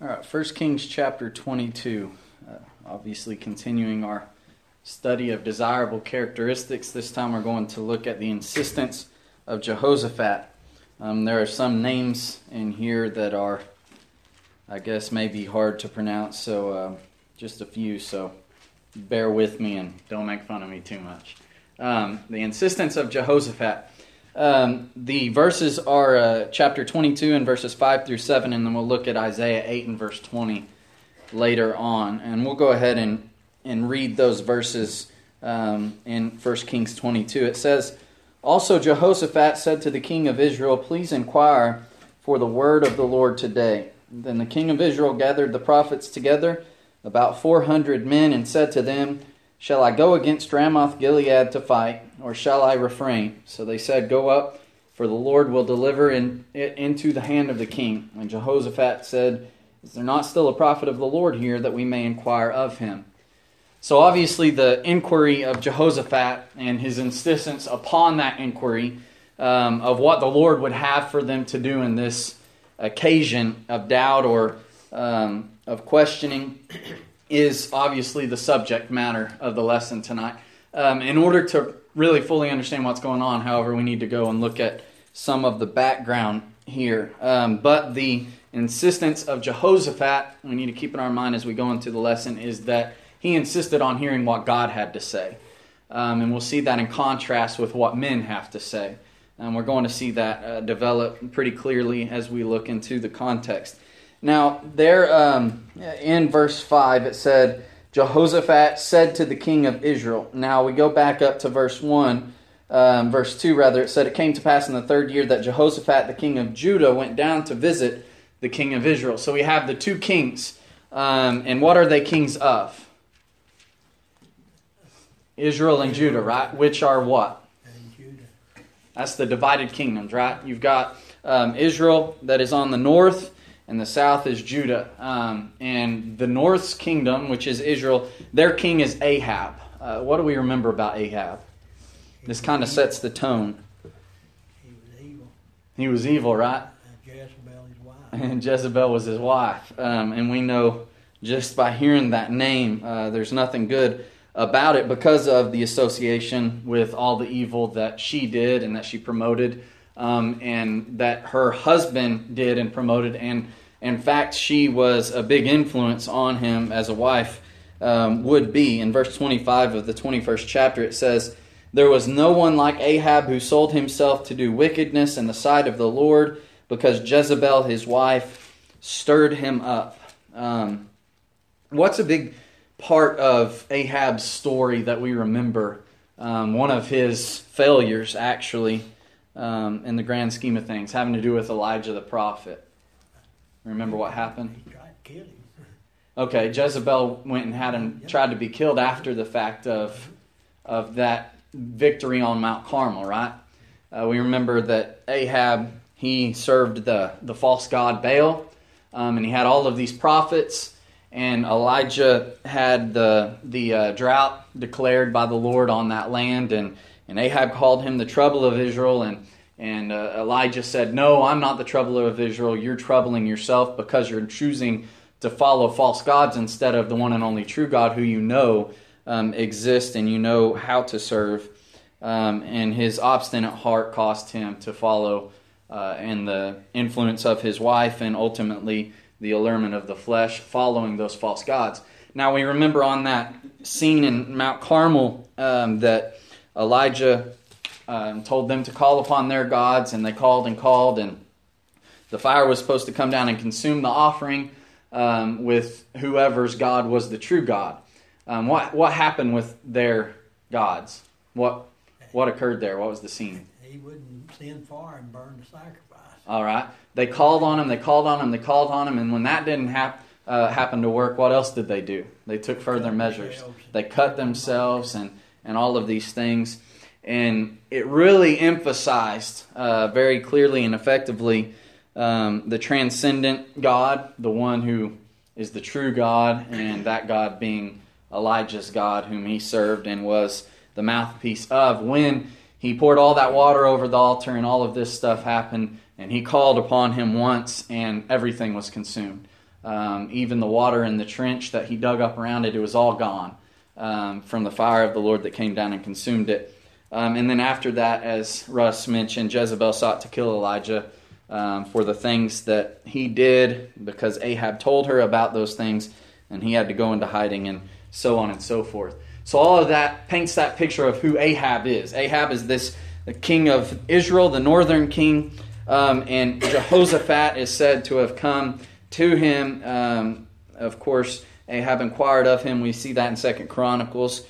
All right, 1 Kings chapter 22. Obviously continuing our study of desirable characteristics. This time we're going to look at the insistence of Jehoshaphat. There are some names in here that are, I guess, maybe hard to pronounce, so just a few, so bear with me and don't make fun of me too much. The insistence of Jehoshaphat. The verses are chapter 22 and verses 5 through 7, and then we'll look at Isaiah 8 and verse 20 later on. And we'll go ahead and read those verses in 1 Kings 22. It says, "Also Jehoshaphat said to the king of Israel, 'Please inquire for the word of the Lord today.' Then the king of Israel gathered the prophets together, about 400 men, and said to them, 'Shall I go against Ramoth Gilead to fight, or shall I refrain?' So they said, 'Go up, for the Lord will deliver it into the hand of the king.' And Jehoshaphat said, 'Is there not still a prophet of the Lord here, that we may inquire of him?'" So obviously the inquiry of Jehoshaphat and his insistence upon that inquiry of what the Lord would have for them to do in this occasion of doubt or of questioning is obviously the subject matter of the lesson tonight. In order to really fully understand what's going on, however, we need to go and look at some of the background here. But the insistence of Jehoshaphat, we need to keep in our mind as we go into the lesson, is that he insisted on hearing what God had to say. And we'll see that in contrast with what men have to say. And we're going to see that develop pretty clearly as we look into the context. Now, there in verse 5, it said, Jehoshaphat said to the king of Israel. Now, we go back up to verse 2, it said, "It came to pass in the third year that Jehoshaphat, the king of Judah, went down to visit the king of Israel." So we have the two kings. And what are they kings of? Israel and Judah, right? Which are what? That's the divided kingdoms, right? You've got Israel that is on the north, and the south is Judah. And the north's kingdom, which is Israel, their king is Ahab. What do we remember about Ahab? This kind of sets the tone. He was evil. He was evil, right? And Jezebel, his wife. And Jezebel was his wife. And we know just by hearing that name, there's nothing good about it because of the association with all the evil that she did and that she promoted. And that her husband did and promoted, and in fact she was a big influence on him as a wife would be. In verse 25 of the 21st chapter it says, "There was no one like Ahab who sold himself to do wickedness in the sight of the Lord, because Jezebel his wife stirred him up." What's a big part of Ahab's story that we remember? One of his failures, actually, in the grand scheme of things, having to do with Elijah the prophet. Remember what happened? He tried to kill him. Okay, Jezebel went and had him tried to be killed after the fact of that victory on Mount Carmel, right? We remember that Ahab, he served the false god Baal, and he had all of these prophets, and Elijah had the drought declared by the Lord on that land, and Ahab called him the trouble of Israel, and Elijah said, "No, I'm not the trouble of Israel. You're troubling yourself because you're choosing to follow false gods instead of the one and only true God who you know exists and you know how to serve." And his obstinate heart caused him to follow in the influence of his wife and ultimately the allurement of the flesh, following those false gods. Now we remember on that scene in Mount Carmel that Elijah told them to call upon their gods, and they called, and the fire was supposed to come down and consume the offering with whoever's God was the true God. What happened with their gods? What occurred there? What was the scene? He wouldn't send fire and burn the sacrifice. All right. They called on him, and when that didn't happen to work, what else did they do? They took further measures. They cut themselves and all of these things. And it really emphasized very clearly and effectively the transcendent God, the one who is the true God, and that God being Elijah's God, whom he served and was the mouthpiece of. When he poured all that water over the altar and all of this stuff happened, and he called upon him once, and everything was consumed. Even the water in the trench that he dug up around it, it was all gone from the fire of the Lord that came down and consumed it. And then after that, as Russ mentioned, Jezebel sought to kill Elijah for the things that he did because Ahab told her about those things, and he had to go into hiding and so on and so forth. So all of that paints that picture of who Ahab is. Ahab is the king of Israel, the northern king, and Jehoshaphat is said to have come to him. Of course, Ahab inquired of him. We see that in 2 Chronicles.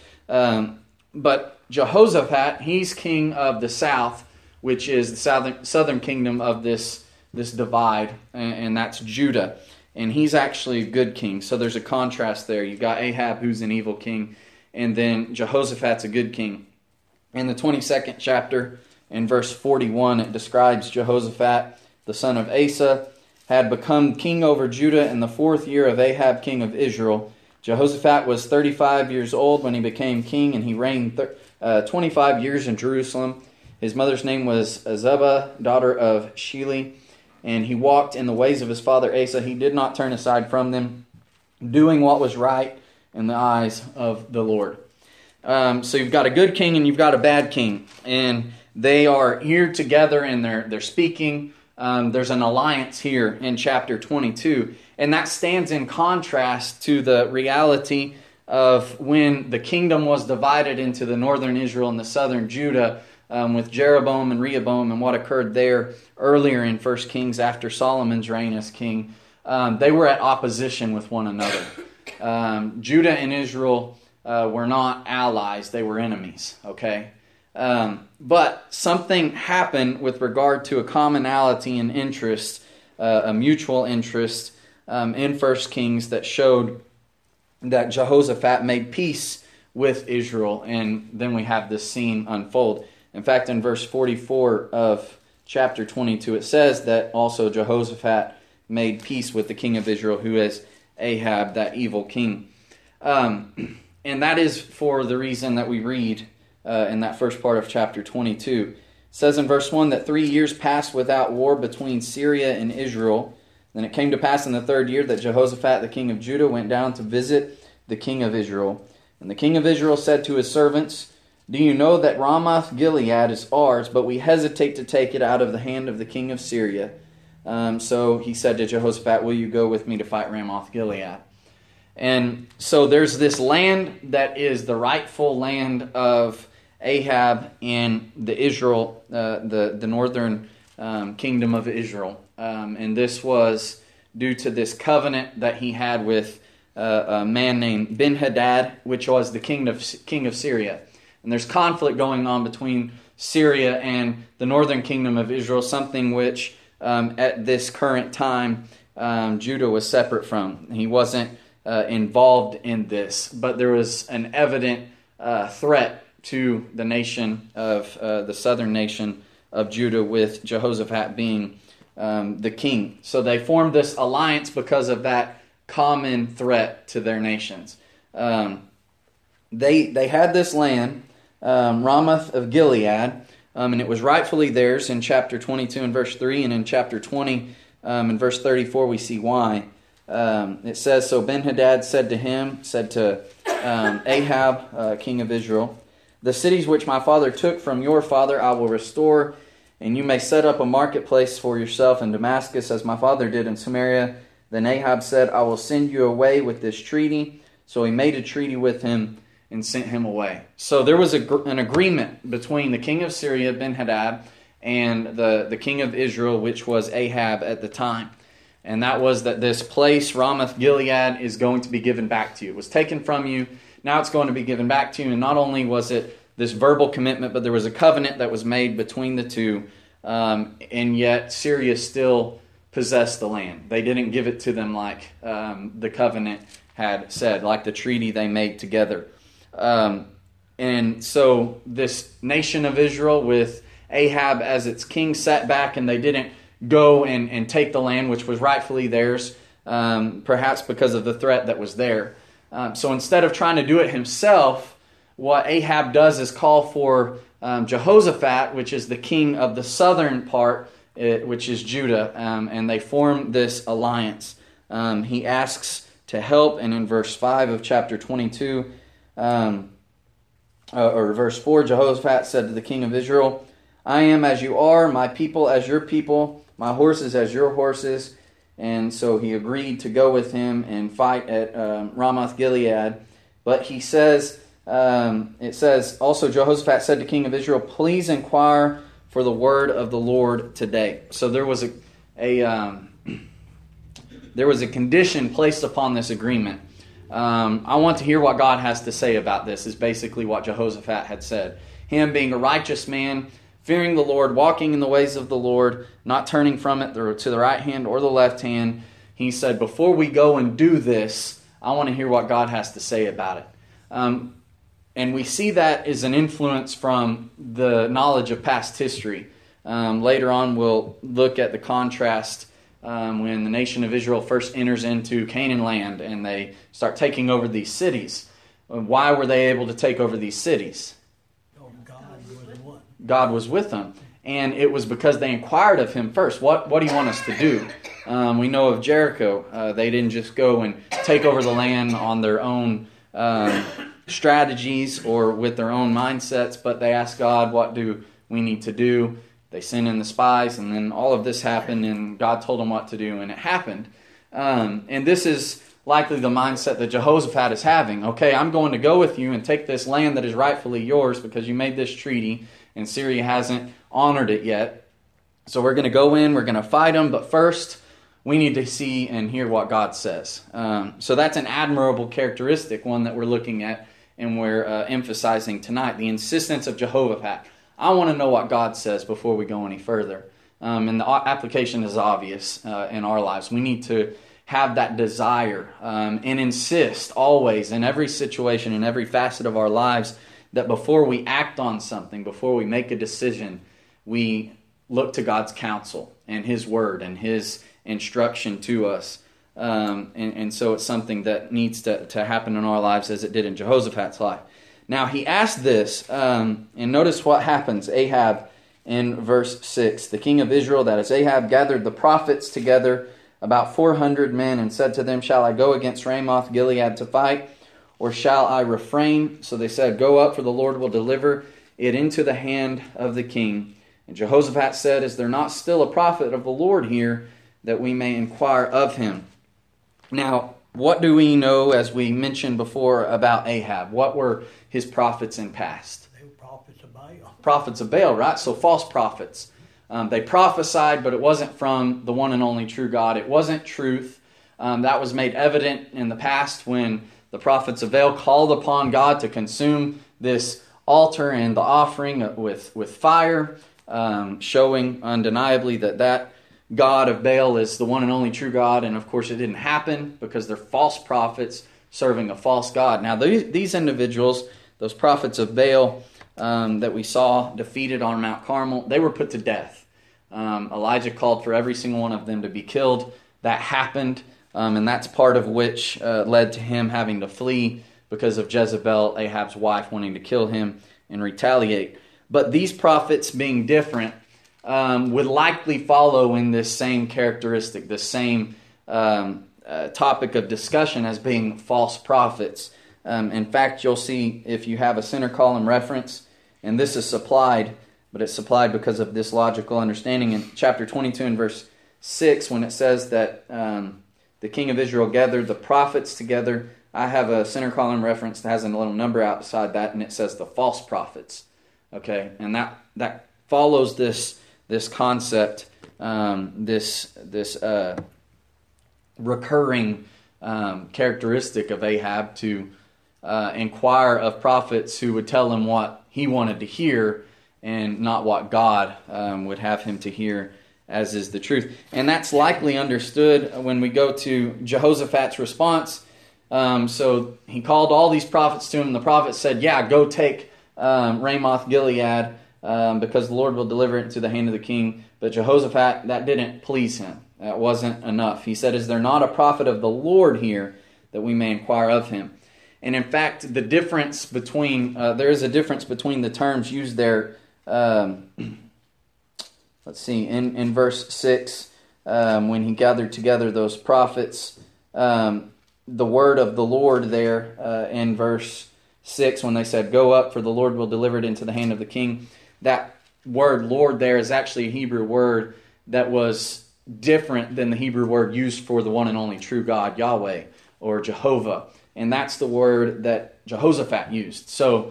But Jehoshaphat, he's king of the south, which is the southern kingdom of this divide, and that's Judah. And he's actually a good king. So there's a contrast there. You've got Ahab, who's an evil king, and then Jehoshaphat's a good king. In the 22nd chapter, in verse 41, it describes Jehoshaphat, the son of Asa, had become king over Judah in the 4th year of Ahab, king of Israel. Jehoshaphat was 35 years old when he became king, and he reigned 25 years in Jerusalem. His mother's name was Azubah, daughter of Shili, and he walked in the ways of his father Asa. He did not turn aside from them, doing what was right in the eyes of the Lord. So you've got a good king and you've got a bad king, and they are here together and they're speaking. There's an alliance here in chapter 22, and that stands in contrast to the reality of when the kingdom was divided into the northern Israel and the southern Judah, with Jeroboam and Rehoboam and what occurred there earlier in 1 Kings after Solomon's reign as king. They were at opposition with one another. Judah and Israel were not allies, they were enemies, okay? But something happened with regard to a commonality and interest, a mutual interest in 1 Kings that showed that Jehoshaphat made peace with Israel, and then we have this scene unfold. In fact, in verse 44 of chapter 22, it says that also Jehoshaphat made peace with the king of Israel, who is Ahab, that evil king. And that is for the reason that we read in that first part of chapter 22. It says in verse 1 that 3 years passed without war between Syria and Israel. Then it came to pass in the 3rd year that Jehoshaphat, the king of Judah, went down to visit the king of Israel. And the king of Israel said to his servants, "Do you know that Ramoth Gilead is ours, but we hesitate to take it out of the hand of the king of Syria?" So he said to Jehoshaphat, "Will you go with me to fight Ramoth Gilead?" And so there's this land that is the rightful land of Ahab in the Israel, the northern kingdom of Israel. And this was due to this covenant that he had with a man named Ben-Hadad, which was the king of Syria. And there's conflict going on between Syria and the northern kingdom of Israel, something which at this current time Judah was separate from. He wasn't involved in this, but there was an evident threat to the nation of the southern nation of Judah, with Jehoshaphat being the king. So they formed this alliance because of that common threat to their nations. They had this land, Ramoth of Gilead, and it was rightfully theirs in chapter 22 and verse 3, and in chapter 20 and verse 34 we see why. It says, "So Ben-Hadad said to Ahab, king of Israel, 'The cities which my father took from your father I will restore, and you may set up a marketplace for yourself in Damascus, as my father did in Samaria.' Then Ahab said, 'I will send you away with this treaty.' So he made a treaty with him and sent him away." So there was an agreement between the king of Syria, Ben-Hadad, and the king of Israel, which was Ahab at the time. And that was that this place, Ramoth Gilead, is going to be given back to you. It was taken from you. Now it's going to be given back to you. And not only was it this verbal commitment, but there was a covenant that was made between the two. And yet Syria still possessed the land. They didn't give it to them like the covenant had said, like the treaty they made together. And so this nation of Israel, with Ahab as its king, sat back, and they didn't go and take the land, which was rightfully theirs, perhaps because of the threat that was there. So instead of trying to do it himself, what Ahab does is call for Jehoshaphat, which is the king of the southern part, which is Judah, and they form this alliance. he asks to help, and in verse 5 of chapter 22, or verse 4, Jehoshaphat said to the king of Israel, I am as you are, my people as your people, my horses as your horses. And so he agreed to go with him and fight at Ramoth Gilead. But he says, it says, also Jehoshaphat said to king of Israel, please inquire for the word of the Lord today. So there was a condition placed upon this agreement. I want to hear what God has to say about this, is basically what Jehoshaphat had said. Him being a righteous man, fearing the Lord, walking in the ways of the Lord, not turning from it to the right hand or the left hand. He said, before we go and do this, I want to hear what God has to say about it. And we see that as an influence from the knowledge of past history. Later on, we'll look at the contrast when the nation of Israel first enters into Canaan land and they start taking over these cities. Why were they able to take over these cities? God was with them. And it was because they inquired of him first. What do you want us to do? We know of Jericho. They didn't just go and take over the land on their own strategies or with their own mindsets, but they asked God, what do we need to do? They sent in the spies, and then all of this happened, and God told them what to do, and it happened. And this is likely the mindset that Jehoshaphat is having. Okay, I'm going to go with you and take this land that is rightfully yours because you made this treaty, and Syria hasn't honored it yet. So we're going to go in, we're going to fight them, but first we need to see and hear what God says. So that's an admirable characteristic, one that we're looking at and we're emphasizing tonight, the insistence of Jehoshaphat. I want to know what God says before we go any further. And the application is obvious in our lives. We need to have that desire and insist always in every situation, in every facet of our lives, that before we act on something, before we make a decision, we look to God's counsel and His Word and His instruction to us. And so it's something that needs to happen in our lives as it did in Jehoshaphat's life. Now he asked this, and notice what happens. Ahab in verse 6. The king of Israel, that is Ahab, gathered the prophets together, about 400 men, and said to them, shall I go against Ramoth Gilead to fight, or shall I refrain? So they said, go up, for the Lord will deliver it into the hand of the king. And Jehoshaphat said, is there not still a prophet of the Lord here, that we may inquire of him? Now, what do we know, as we mentioned before, about Ahab? What were his prophets in past? They were prophets of Baal. Prophets of Baal, right? So false prophets. They prophesied, but it wasn't from the one and only true God. It wasn't truth. That was made evident in the past when the prophets of Baal called upon God to consume this altar and the offering with fire, showing undeniably that God of Baal is the one and only true God. And of course it didn't happen because they're false prophets serving a false God. Now these individuals, those prophets of Baal that we saw defeated on Mount Carmel, they were put to death. Elijah called for every single one of them to be killed. That happened, and that's part of which led to him having to flee because of Jezebel, Ahab's wife, wanting to kill him and retaliate. But these prophets, being different, would likely follow in this same characteristic, the same topic of discussion as being false prophets. In fact, you'll see if you have a center column reference, and this is supplied, but it's supplied because of this logical understanding in chapter 22 and verse 6, when it says that the king of Israel gathered the prophets together. I have a center column reference that has a little number outside that, and it says the false prophets. Okay, and that follows this concept, this recurring characteristic of Ahab to inquire of prophets who would tell him what he wanted to hear and not what God would have him to hear, as is the truth. And that's likely understood when we go to Jehoshaphat's response. So he called all these prophets to him. The prophets said, yeah, go take Ramoth Gilead, because the Lord will deliver it into the hand of the king. But Jehoshaphat, that didn't please him. That wasn't enough. He said, is there not a prophet of the Lord here, that we may inquire of him? And in fact, the difference between, there is a difference between the terms used there. Let's see, in verse 6, when he gathered together those prophets. The word of the Lord there in verse 6, when they said, "Go up, for the Lord will deliver it into the hand of the king." That word Lord there is actually a Hebrew word that was different than the Hebrew word used for the one and only true God, Yahweh, or Jehovah. And that's the word that Jehoshaphat used. So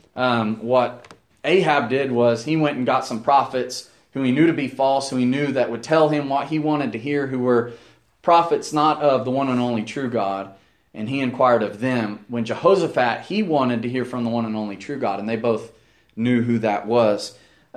what Ahab did was he went and got some prophets who he knew to be false, who he knew that would tell him what he wanted to hear, who were prophets not of the one and only true God, and he inquired of them. When Jehoshaphat, he wanted to hear from the one and only true God, and they both knew who that was.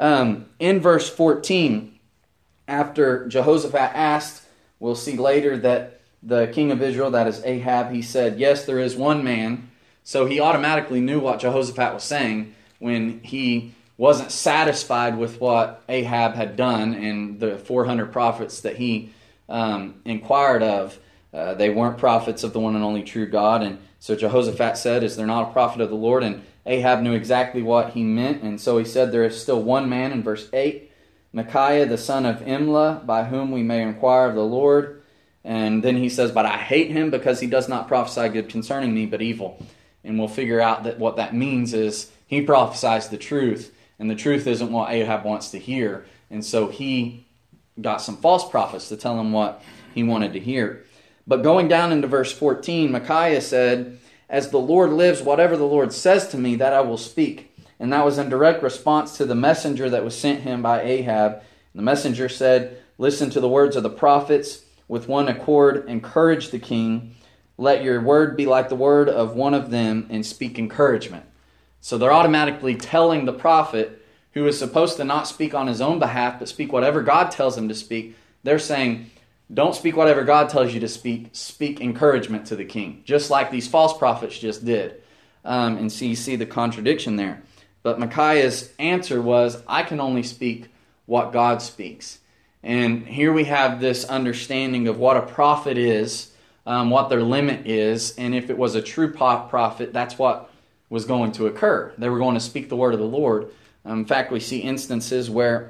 In verse 14, after Jehoshaphat asked, we'll see later that the king of Israel, that is Ahab, he said, "Yes, there is one man." So he automatically knew what Jehoshaphat was saying when he wasn't satisfied with what Ahab had done and the 400 prophets that he inquired of. They weren't prophets of the one and only true God. And so Jehoshaphat said, "Is there not a prophet of the Lord?" And Ahab knew exactly what he meant. And so he said, "There is still one man," in verse 8, "Micaiah the son of Imlah, by whom we may inquire of the Lord." And then he says, "But I hate him because he does not prophesy good concerning me, but evil." And we'll figure out that what that means is he prophesies the truth, and the truth isn't what Ahab wants to hear. And so he got some false prophets to tell him what he wanted to hear. But going down into verse 14, Micaiah said, "As the Lord lives, whatever the Lord says to me, that I will speak." And that was in direct response to the messenger that was sent him by Ahab. The messenger said, "Listen to the words of the prophets. With one accord, encourage the king. Let your word be like the word of one of them, and speak encouragement." So they're automatically telling the prophet, who is supposed to not speak on his own behalf, but speak whatever God tells him to speak. They're saying, don't speak whatever God tells you to speak. Speak encouragement to the king, just like these false prophets just did. And so you see the contradiction there. But Micaiah's answer was, "I can only speak what God speaks." And here we have this understanding of what a prophet is, what their limit is, and if it was a true prophet, that's what was going to occur. They were going to speak the word of the Lord. In fact, we see instances where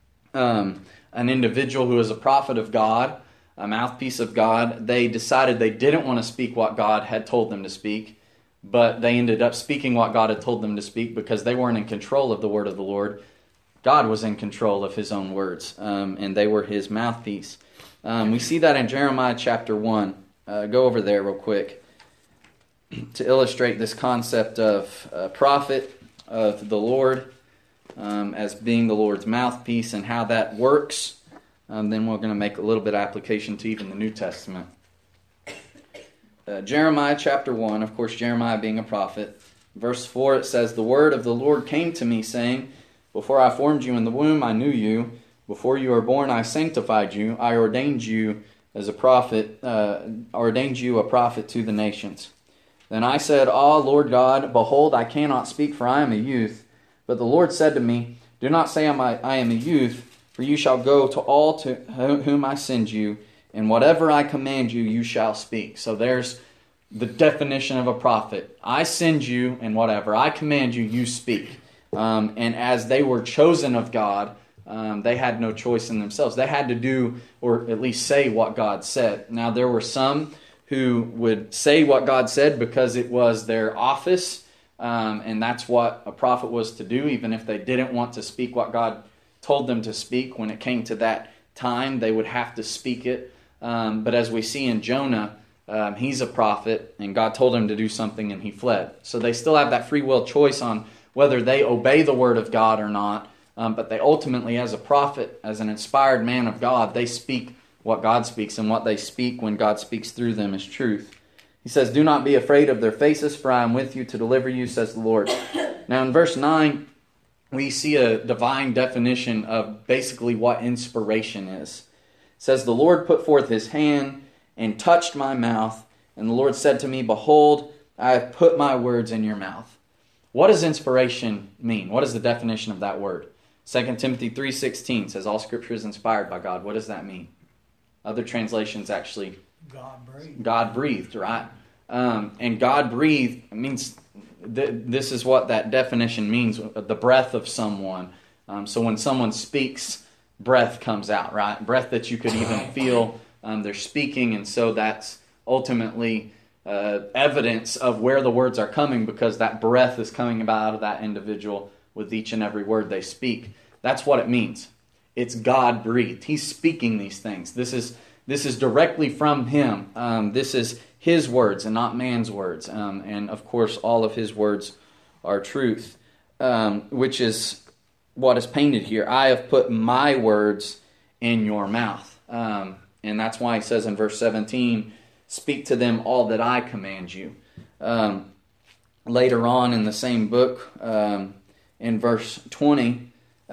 an individual who is a prophet of God, a mouthpiece of God, they decided they didn't want to speak what God had told them to speak, but they ended up speaking what God had told them to speak because they weren't in control of the word of the Lord. God was in control of his own words, and they were his mouthpiece. We see that in Jeremiah chapter 1. Go over there real quick to illustrate this concept of prophet of the Lord as being the Lord's mouthpiece and how that works. Then we're going to make a little bit of application to even the New Testament. Jeremiah chapter 1, of course, Jeremiah being a prophet. Verse 4, it says, "The word of the Lord came to me, saying, Before I formed you in the womb, I knew you. Before you were born, I sanctified you. I ordained you as a prophet, ordained you a prophet to the nations. Then I said, Ah, Lord God, behold, I cannot speak, for I am a youth. But the Lord said to me, Do not say I am a youth, for you shall go to all to whom I send you, and whatever I command you, you shall speak." So there's the definition of a prophet. I send you, and whatever I command you, you speak. And as they were chosen of God, they had no choice in themselves. They had to do, or at least say, what God said. Now, there were some who would say what God said because it was their office, and that's what a prophet was to do, even if they didn't want to speak what God told them to speak. When it came to that time, they would have to speak it. But as we see in Jonah, he's a prophet, and God told him to do something, and he fled. So they still have that free will choice on whether they obey the word of God or not. But they ultimately, as a prophet, as an inspired man of God, they speak what God speaks, and what they speak when God speaks through them is truth. He says, "Do not be afraid of their faces, for I am with you to deliver you, says the Lord." Now in verse 9, we see a divine definition of basically what inspiration is. It says, "The Lord put forth his hand and touched my mouth, and the Lord said to me, Behold, I have put my words in your mouth." What does inspiration mean? What is the definition of that word? 2 Timothy 3:16 says all Scripture is inspired by God. What does that mean? Other translations actually, God breathed, right? And God breathed means, this is what that definition means, the breath of someone. So when someone speaks, breath comes out, right? Breath that you could even feel. They're speaking, and so that's ultimately evidence of where the words are coming, because that breath is coming out of that individual with each and every word they speak. That's what it means. It's God breathed. He's speaking these things. This is directly from Him. This is His words and not man's words. And of course, all of His words are truth, which is what is painted here. I have put my words in your mouth. And that's why He says in verse 17, speak to them all that I command you. Later on in the same book, in verse 20,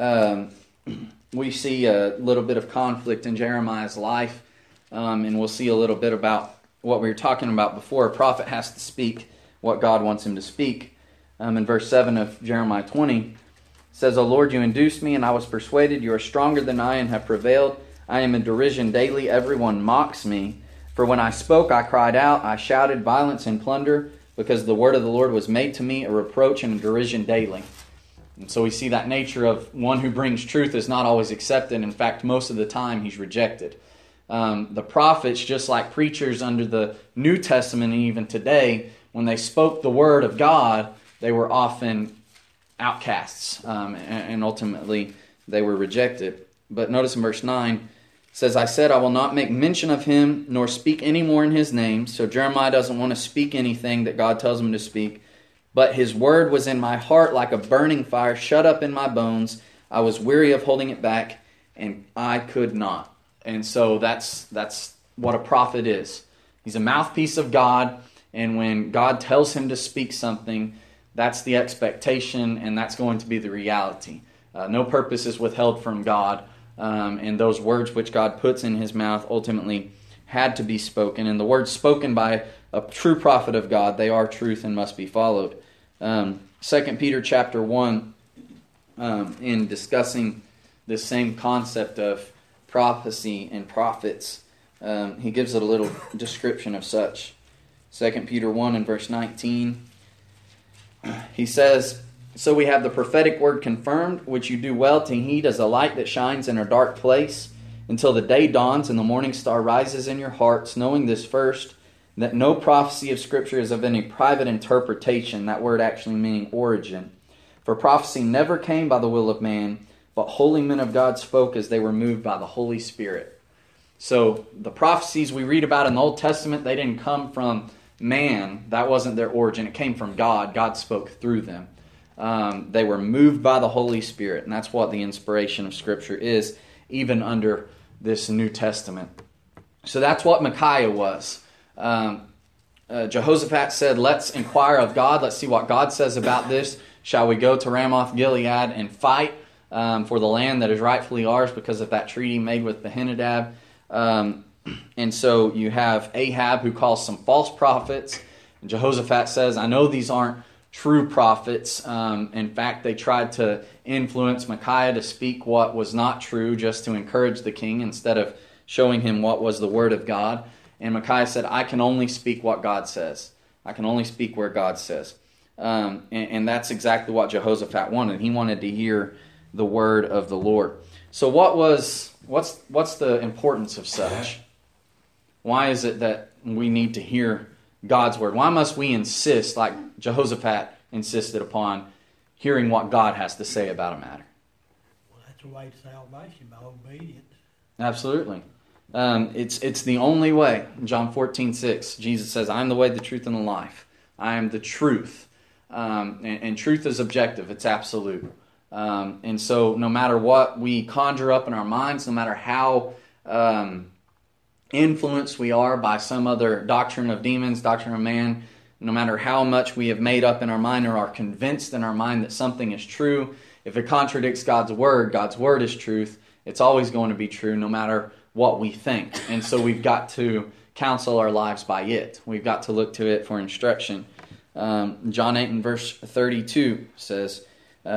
we see a little bit of conflict in Jeremiah's life, and we'll see a little bit about what we were talking about before. A prophet has to speak what God wants him to speak. In verse 7 of Jeremiah 20, it says, O Lord, you induced me, and I was persuaded. You are stronger than I and have prevailed. I am in derision daily. Everyone mocks me. For when I spoke, I cried out. I shouted violence and plunder, because the word of the Lord was made to me a reproach and a derision daily. And so we see that nature of one who brings truth is not always accepted. In fact, most of the time he's rejected. The prophets, just like preachers under the New Testament and even today, when they spoke the word of God, they were often outcasts, and ultimately they were rejected. But notice in verse 9, it says, I said, I will not make mention of him, nor speak any more in his name. So Jeremiah doesn't want to speak anything that God tells him to speak. But his word was in my heart like a burning fire, shut up in my bones. I was weary of holding it back, and I could not. And so that's what a prophet is. He's a mouthpiece of God, and when God tells him to speak something, that's the expectation, and that's going to be the reality. No purpose is withheld from God, and those words which God puts in his mouth ultimately had to be spoken. And the words spoken by a true prophet of God, they are truth and must be followed. 2 Peter chapter 1, in discussing this same concept of prophecy and prophets, he gives it a little description of such. 2 Peter 1 and verse 19, he says, So we have the prophetic word confirmed, which you do well to heed as a light that shines in a dark place, until the day dawns and the morning star rises in your hearts, knowing this first, that no prophecy of Scripture is of any private interpretation, that word actually meaning origin. For prophecy never came by the will of man, but holy men of God spoke as they were moved by the Holy Spirit. So the prophecies we read about in the Old Testament, they didn't come from man. That wasn't their origin. It came from God. God spoke through them. They were moved by the Holy Spirit, and that's what the inspiration of Scripture is, even under this New Testament. So that's what Micaiah was. Jehoshaphat said, let's inquire of God. Let's see what God says about this. Shall we go to Ramoth Gilead and fight for the land that is rightfully ours because of that treaty made with Behenadab? And so you have Ahab, who calls some false prophets. And Jehoshaphat says, I know these aren't true prophets. In fact, they tried to influence Micaiah to speak what was not true, just to encourage the king instead of showing him what was the word of God. And Micaiah said, I can only speak what God says. I can only speak where God says. And that's exactly what Jehoshaphat wanted. He wanted to hear the word of the Lord. So what's the importance of such? Why is it that we need to hear God's word? Why must we insist, like Jehoshaphat insisted upon, hearing what God has to say about a matter? Well, that's the way to salvation, by obedience. Absolutely. It's the only way. In John 14:6, Jesus says, I am the way, the truth, and the life. I am the truth. And truth is objective. It's absolute. And so no matter what we conjure up in our minds, no matter how influenced we are by some other doctrine of demons, doctrine of man, no matter how much we have made up in our mind or are convinced in our mind that something is true, if it contradicts God's word is truth. It's always going to be true no matter what we think. And so we've got to counsel our lives by it. We've got to look to it for instruction. John 8 and verse 32 says,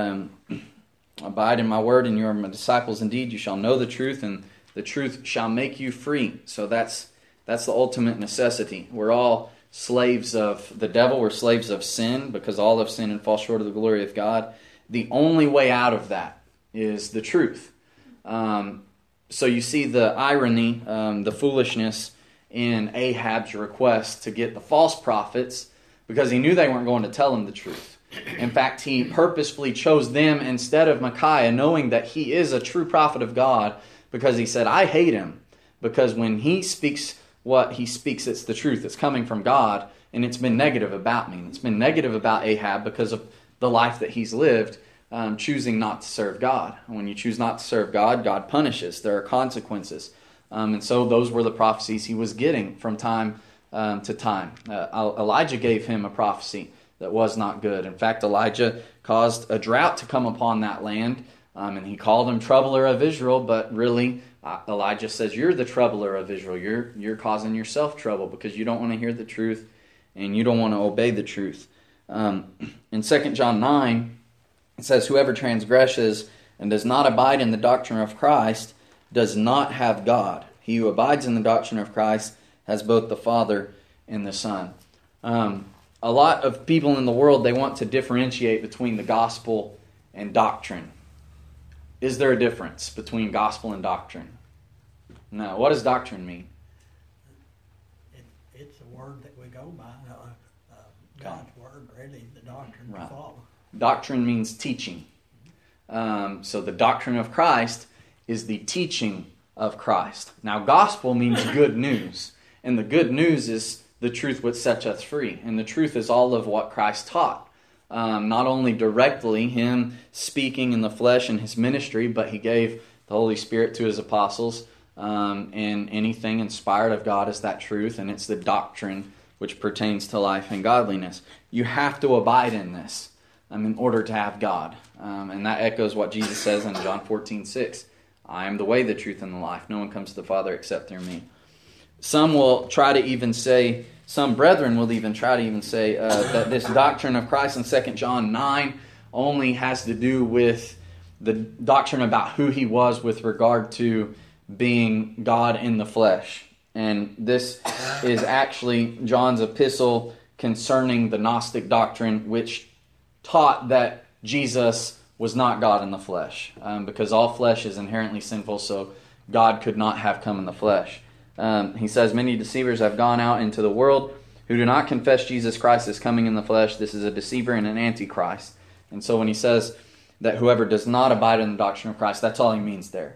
Abide in my word, and you are my disciples indeed. You shall know the truth, and the truth shall make you free. So that's the ultimate necessity. We're all slaves of the devil. We're slaves of sin, because all have sinned and fall short of the glory of God. The only way out of that is the truth. So you see the irony, the foolishness in Ahab's request to get the false prophets, because he knew they weren't going to tell him the truth. In fact, he purposefully chose them instead of Micaiah, knowing that he is a true prophet of God, because he said, I hate him, because when he speaks what he speaks, it's the truth. It's coming from God, and it's been negative about me. It's been negative about Ahab because of the life that he's lived, choosing not to serve God. When you choose not to serve God, God punishes. There are consequences. And so those were the prophecies he was getting from time to time. Elijah gave him a prophecy that was not good. In fact, Elijah caused a drought to come upon that land, and he called him troubler of Israel, but really Elijah says, you're the troubler of Israel. You're causing yourself trouble because you don't want to hear the truth and you don't want to obey the truth. In 2 John 9, it says, whoever transgresses and does not abide in the doctrine of Christ does not have God. He who abides in the doctrine of Christ has both the Father and the Son. A lot of people in the world, they want to differentiate between the gospel and doctrine. Is there a difference between gospel and doctrine? No. What does doctrine mean? It's a word that we go by. God's word, really, the doctrine to follow. Doctrine means teaching. So the doctrine of Christ is the teaching of Christ. Now, gospel means good news. And the good news is the truth which sets us free. And the truth is all of what Christ taught. Not only directly, him speaking in the flesh in his ministry, but he gave the Holy Spirit to his apostles. And anything inspired of God is that truth. And it's the doctrine which pertains to life and godliness. You have to abide in this in order to have God. And that echoes what Jesus says in John 14:6. I am the way, the truth, and the life. No one comes to the Father except through me. Some will try to even say, some brethren will even try to even say that this doctrine of Christ in 2 John 9 only has to do with the doctrine about who he was with regard to being God in the flesh. And this is actually John's epistle concerning the Gnostic doctrine, which taught that Jesus was not God in the flesh, because all flesh is inherently sinful, so God could not have come in the flesh. He says, many deceivers have gone out into the world who do not confess Jesus Christ as coming in the flesh. This is a deceiver and an antichrist. And so when he says that whoever does not abide in the doctrine of Christ, that's all he means there.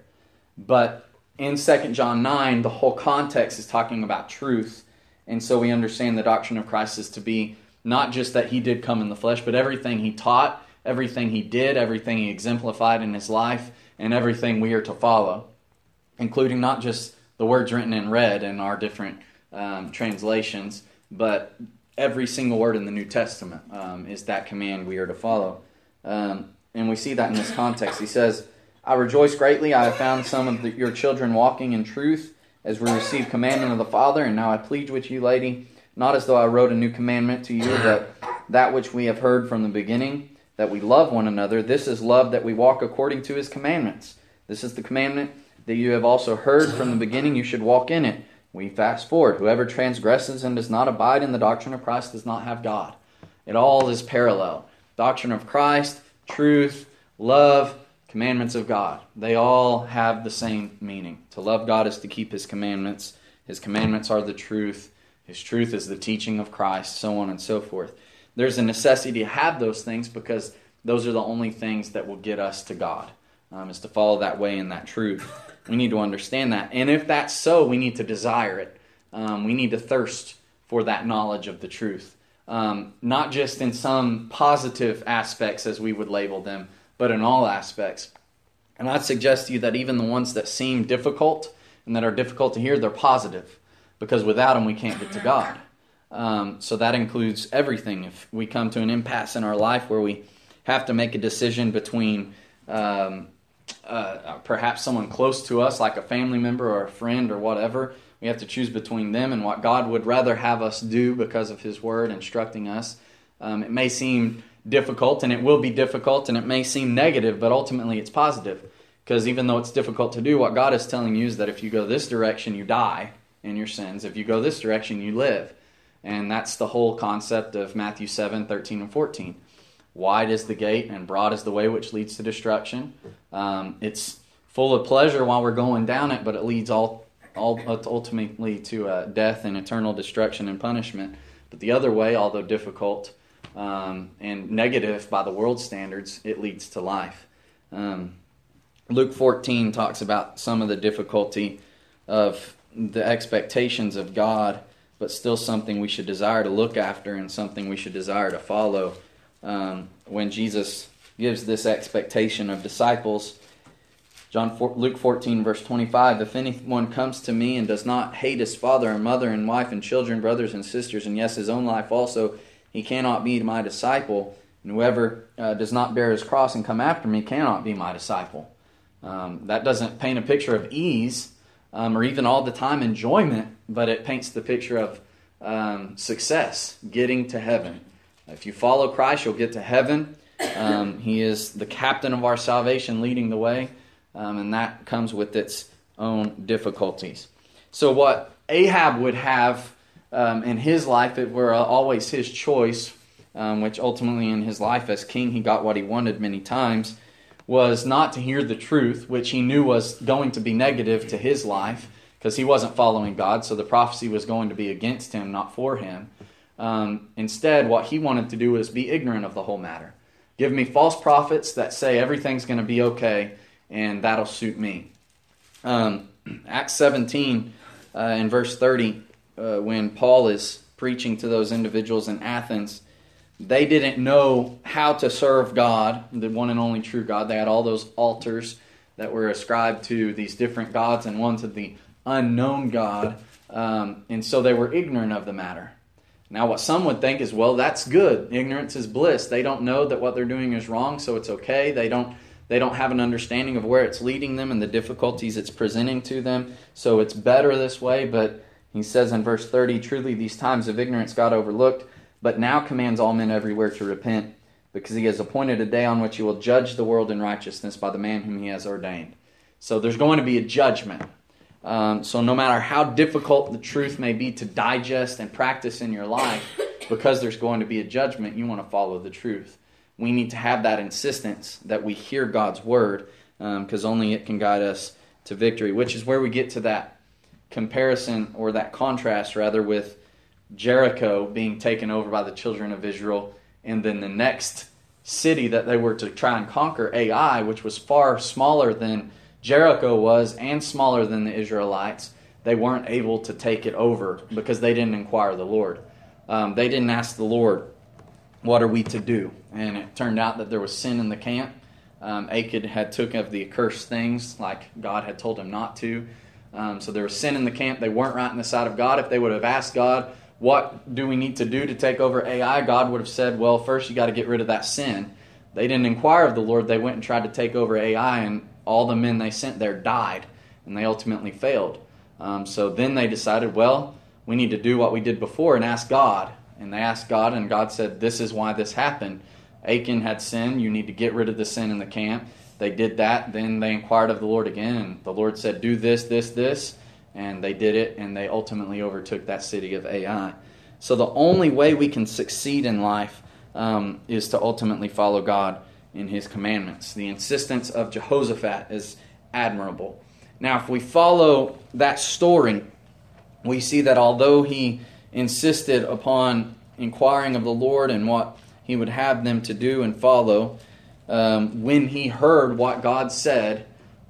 But in 2 John 9, the whole context is talking about truth. And so we understand the doctrine of Christ is to be not just that he did come in the flesh, but everything he taught, everything he did, everything he exemplified in his life, and everything we are to follow, including not just the words written in red in our different translations, but every single word in the New Testament is that command we are to follow. And we see that in this context. He says, I rejoice greatly. I have found some of your children walking in truth as we receive commandment of the Father. And now I plead with you, lady, not as though I wrote a new commandment to you, but that which we have heard from the beginning, that we love one another. This is love, that we walk according to his commandments. This is the commandment that you have also heard from the beginning. You should walk in it. We fast forward. Whoever transgresses and does not abide in the doctrine of Christ does not have God. It all is parallel. Doctrine of Christ, truth, love, commandments of God. They all have the same meaning. To love God is to keep his commandments. His commandments are the truth. His truth is the teaching of Christ, so on and so forth. There's a necessity to have those things because those are the only things that will get us to God, is to follow that way and that truth. We need to understand that. And if that's so, we need to desire it. We need to thirst for that knowledge of the truth. Not just in some positive aspects, as we would label them, but in all aspects. And I'd suggest to you that even the ones that seem difficult and that are difficult to hear, they're positive. Because without them, we can't get to God. So that includes everything. If we come to an impasse in our life where we have to make a decision between perhaps someone close to us, like a family member or a friend or whatever, we have to choose between them and what God would rather have us do because of his word instructing us. It may seem difficult, and it will be difficult, and it may seem negative, but ultimately it's positive. Because even though it's difficult to do, what God is telling you is that if you go this direction, you die in your sins. If you go this direction, you live. And that's the whole concept of Matthew 7, 13, and 14. Wide is the gate and broad is the way which leads to destruction. It's full of pleasure while we're going down it, but it leads all ultimately to death and eternal destruction and punishment. But the other way, although difficult and negative by the world's standards, it leads to life. Luke 14 talks about some of the difficulty of the expectations of God, but still something we should desire to look after and something we should desire to follow. When Jesus gives this expectation of disciples, Luke 14, verse 25, if anyone comes to me and does not hate his father and mother and wife and children, brothers and sisters, and yes, his own life also, he cannot be my disciple. And whoever does not bear his cross and come after me cannot be my disciple. That doesn't paint a picture of ease or even all the time enjoyment, but it paints the picture of success, getting to heaven. If you follow Christ, you'll get to heaven. He is the captain of our salvation, leading the way, and that comes with its own difficulties. So what Ahab would have in his life, it were always his choice, which ultimately in his life as king, he got what he wanted many times, was not to hear the truth, which he knew was going to be negative to his life, because he wasn't following God, so the prophecy was going to be against him, not for him. Instead, what he wanted to do was be ignorant of the whole matter. Give me false prophets that say everything's going to be okay, and that'll suit me. Acts 17 in verse 30, when Paul is preaching to those individuals in Athens, they didn't know how to serve God, the one and only true God. They had all those altars that were ascribed to these different gods and one to the unknown God, and so they were ignorant of the matter. Now what some would think is, well, that's good. Ignorance is bliss. They don't know that what they're doing is wrong, so it's okay. They don't have an understanding of where it's leading them and the difficulties it's presenting to them, so it's better this way. But he says in verse 30, truly these times of ignorance God overlooked, but now commands all men everywhere to repent, because he has appointed a day on which he will judge the world in righteousness by the man whom he has ordained. So there's going to be a judgment. So no matter how difficult the truth may be to digest and practice in your life, because there's going to be a judgment, you want to follow the truth. We need to have that insistence that we hear God's word, because only it can guide us to victory, which is where we get to that comparison, or that contrast rather, with Jericho being taken over by the children of Israel, and then the next city that they were to try and conquer, Ai, which was far smaller than Jericho was and smaller than the Israelites. They weren't able to take it over because they didn't inquire the Lord. They didn't ask the Lord, what are we to do? And it turned out that there was sin in the camp. Achan had took of the accursed things like God had told him not to. So there was sin in the camp. They weren't right in the sight of God. If they would have asked God, what do we need to do to take over Ai? God would have said, well, first you got to get rid of that sin. They didn't inquire of the Lord. They went and tried to take over Ai, and all the men they sent there died, and they ultimately failed. So then they decided, well, we need to do what we did before and ask God. And they asked God, and God said, this is why this happened. Achan had sinned. You need to get rid of the sin in the camp. They did that. Then they inquired of the Lord again, and the Lord said, do this, this, this. And they did it, and they ultimately overtook that city of Ai. So the only way we can succeed in life is to ultimately follow God in His commandments. The insistence of Jehoshaphat is admirable. Now, if we follow that story, we see that although he insisted upon inquiring of the Lord and what He would have them to do and follow, when he heard what God said,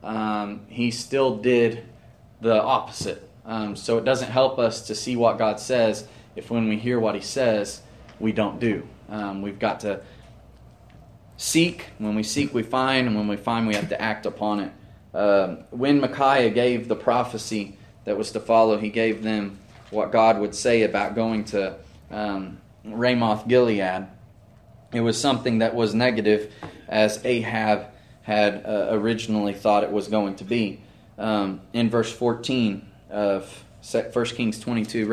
he still did the opposite. So it doesn't help us to see what God says if when we hear what He says, we don't do. We've got to seek. When we seek, we find. And when we find, we have to act upon it. When Micaiah gave the prophecy that was to follow, he gave them what God would say about going to Ramoth Gilead. It was something that was negative, as Ahab had originally thought it was going to be. In verse 14 of 1 Kings 22,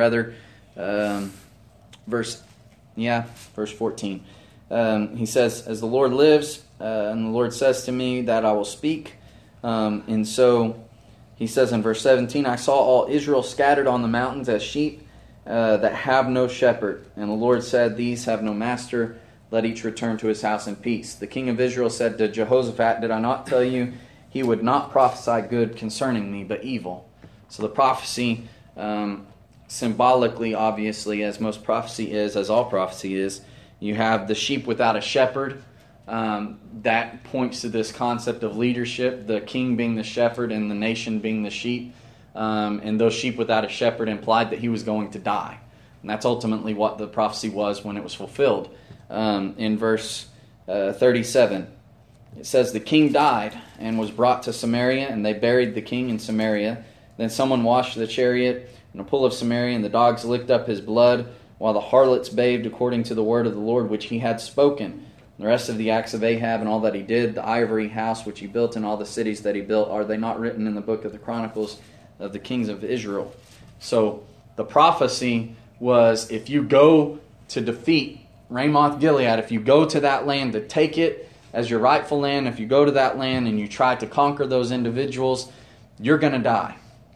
verse 14. He says, as the Lord lives, and the Lord says to me that I will speak. And so he says in verse 17, I saw all Israel scattered on the mountains as sheep that have no shepherd. And the Lord said, these have no master. Let each return to his house in peace. The king of Israel said to Jehoshaphat, did I not tell you he would not prophesy good concerning me, but evil. So the prophecy, symbolically, obviously, as most prophecy is, as all prophecy is, you have the sheep without a shepherd. That points to this concept of leadership, the king being the shepherd and the nation being the sheep. And those sheep without a shepherd implied that he was going to die. And that's ultimately what the prophecy was when it was fulfilled. In verse 37, it says, "The king died and was brought to Samaria, and they buried the king in Samaria. Then someone washed the chariot in a pool of Samaria, and the dogs licked up his blood, while the harlots bathed according to the word of the Lord which he had spoken. The rest of the acts of Ahab and all that he did, the ivory house which he built and all the cities that he built, are they not written in the book of the Chronicles of the kings of Israel?" So the prophecy was, if you go to defeat Ramoth Gilead, if you go to that land to take it as your rightful land, if you go to that land and you try to conquer those individuals, you're going to die.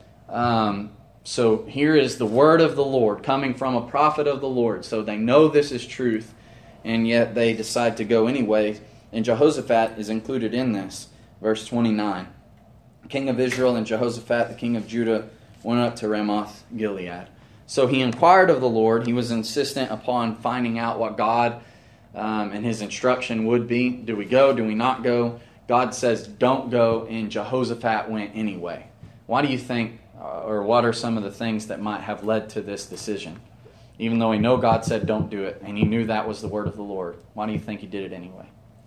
So here is the word of the Lord coming from a prophet of the Lord. So they know this is truth, and yet they decide to go anyway. And Jehoshaphat is included in this. Verse 29. The king of Israel and Jehoshaphat, the king of Judah, went up to Ramoth Gilead. So he inquired of the Lord. He was insistent upon finding out what God and his instruction would be. Do we go? Do we not go? God says, don't go, and Jehoshaphat went anyway. Why do you think, or what are some of the things that might have led to this decision? Even though he knew God said don't do it, and he knew that was the word of the Lord, why do you think he did it anyway?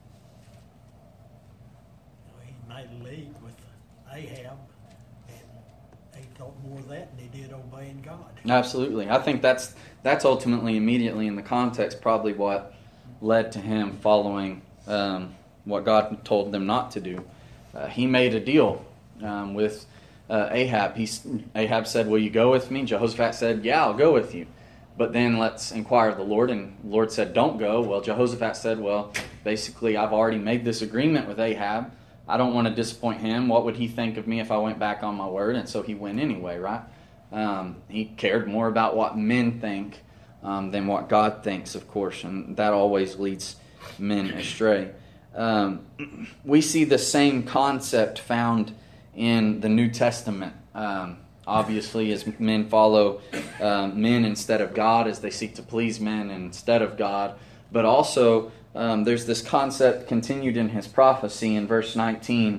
He made a league with Ahab, and he thought more of that than he did obeying God. Absolutely. I think that's ultimately, immediately in the context, probably what led to him following what God told them not to do. He made a deal with Ahab. Ahab said, "Will you go with me?" Jehoshaphat said, "Yeah, I'll go with you. But then let's inquire of the Lord." And the Lord said, "Don't go." Well, Jehoshaphat said, "Well, basically, I've already made this agreement with Ahab. I don't want to disappoint him. What would he think of me if I went back on my word?" And so he went anyway, right? He cared more about what men think than what God thinks, of course, and that always leads men astray. We see the same concept found in the New Testament. Obviously, as men follow men instead of God, as they seek to please men instead of God. But also, there's this concept continued in his prophecy in verse 19.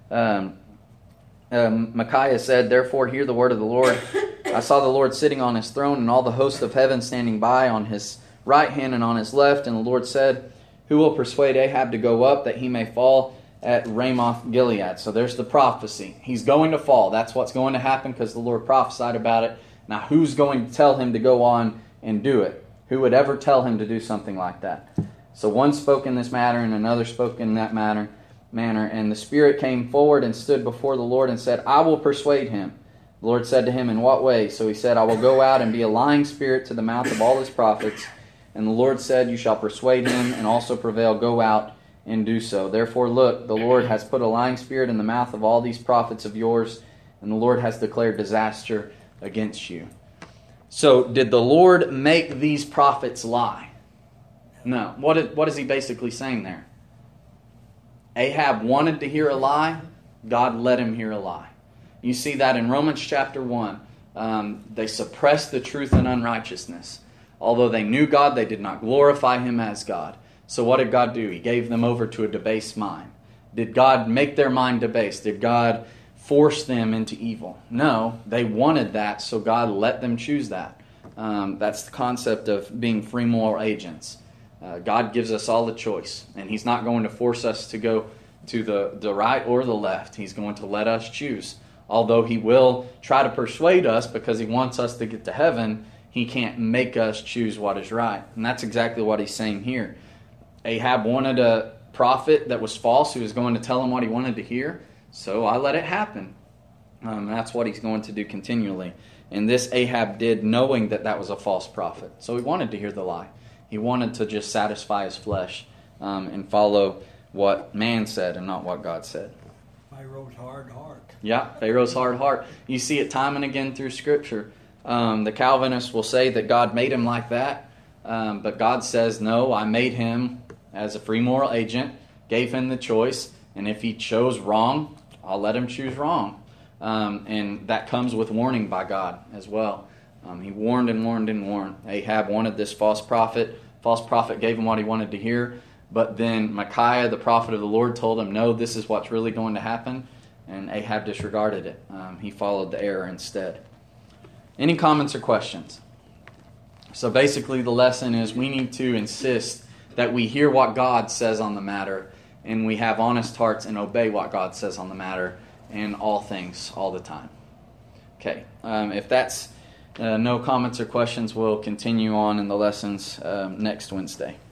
Micaiah said, "Therefore hear the word of the Lord. I saw the Lord sitting on his throne, and all the host of heaven standing by on his right hand and on his left. And the Lord said, Who will persuade Ahab to go up, that he may fall at Ramoth Gilead?" So there's the prophecy. He's going to fall. That's what's going to happen because the Lord prophesied about it. Now, who's going to tell him to go on and do it? Who would ever tell him to do something like that? So one spoke in this matter, and another spoke in that manner. And the Spirit came forward and stood before the Lord and said, "I will persuade him." The Lord said to him, "In what way?" So he said, "I will go out and be a lying spirit to the mouth of all his prophets." And the Lord said, "You shall persuade him and also prevail. Go out and do so. Therefore, look, the Lord has put a lying spirit in the mouth of all these prophets of yours, and the Lord has declared disaster against you." So, did the Lord make these prophets lie? No. What is he basically saying there? Ahab wanted to hear a lie. God let him hear a lie. You see that in Romans chapter 1. They suppressed the truth in unrighteousness. Although they knew God, they did not glorify him as God. So what did God do? He gave them over to a debased mind. Did God make their mind debased? Did God force them into evil? No, they wanted that, so God let them choose that. That's the concept of being free moral agents. God gives us all the choice, and he's not going to force us to go to the right or the left. He's going to let us choose. Although he will try to persuade us because he wants us to get to heaven, he can't make us choose what is right. And that's exactly what he's saying here. Ahab wanted a prophet that was false who was going to tell him what he wanted to hear, so I let it happen. That's what he's going to do continually. And this Ahab did, knowing that that was a false prophet. So he wanted to hear the lie. He wanted to just satisfy his flesh and follow what man said and not what God said. Pharaoh's hard heart. Yeah, Pharaoh's hard heart. You see it time and again through Scripture. The Calvinists will say that God made him like that, but God says, no, I made him as a free moral agent, gave him the choice, and if he chose wrong, I'll let him choose wrong. And that comes with warning by God as well. He warned and warned and warned. Ahab wanted this false prophet. False prophet gave him what he wanted to hear. But then Micaiah, the prophet of the Lord, told him, no, this is what's really going to happen. And Ahab disregarded it. He followed the error instead. Any comments or questions? So basically the lesson is we need to insist that we hear what God says on the matter, and we have honest hearts and obey what God says on the matter in all things, all the time. Okay, if that's no comments or questions, we'll continue on in the lessons next Wednesday.